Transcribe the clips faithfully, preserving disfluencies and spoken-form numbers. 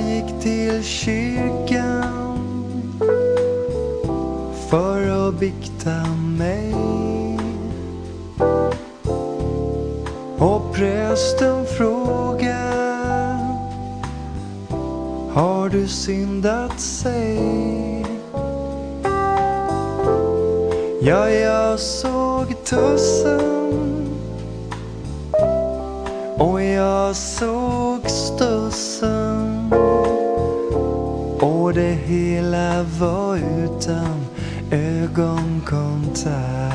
gick till kyrkan för att bikta mig, och prästen frågar: har du syndat sig? Ja, jag såg tussen och jag såg stussen, och det hela var utan ögonkontakt.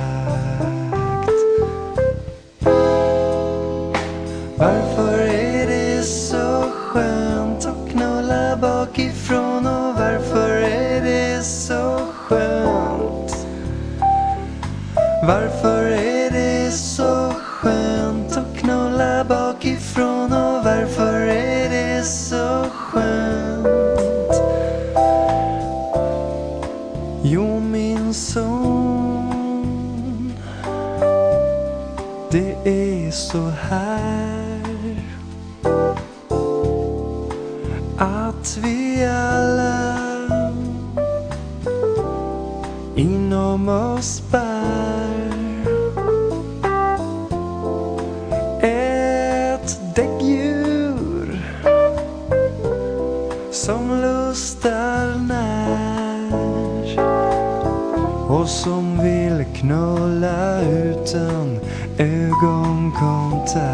Varför är det så skönt att knulla bakifrån, och varför är det så skönt? Varför är det så skönt att knulla bakifrån, och varför är det så skönt? Jo, min son, det är så här att vi alla inom oss bär ett däggdjur som lustar när och som vill knulla utan ögonkontakt.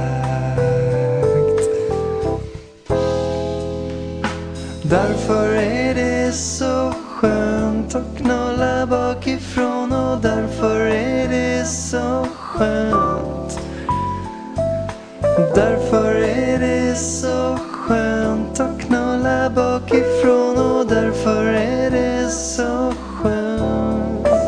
Därför är det så skönt att knulla bakifrån, och därför är det så skönt. Därför är det så skönt att knulla bakifrån, och därför är det så skönt.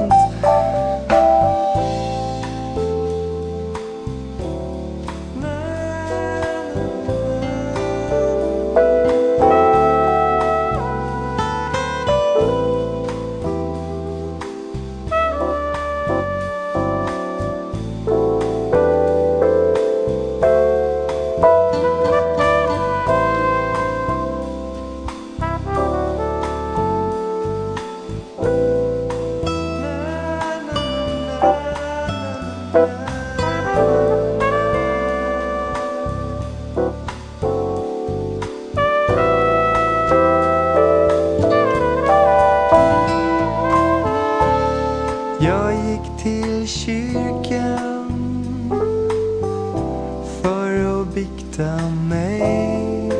Jag gick till kyrkan för att bikta mig,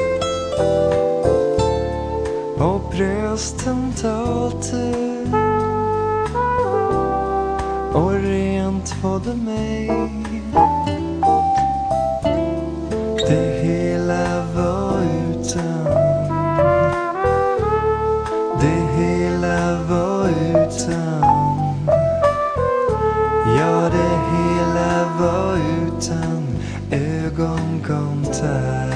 och prästen talte och rent tvådde mig. Det hela var utan, det hela var utan, ja, det hela var utan ögonkontakt.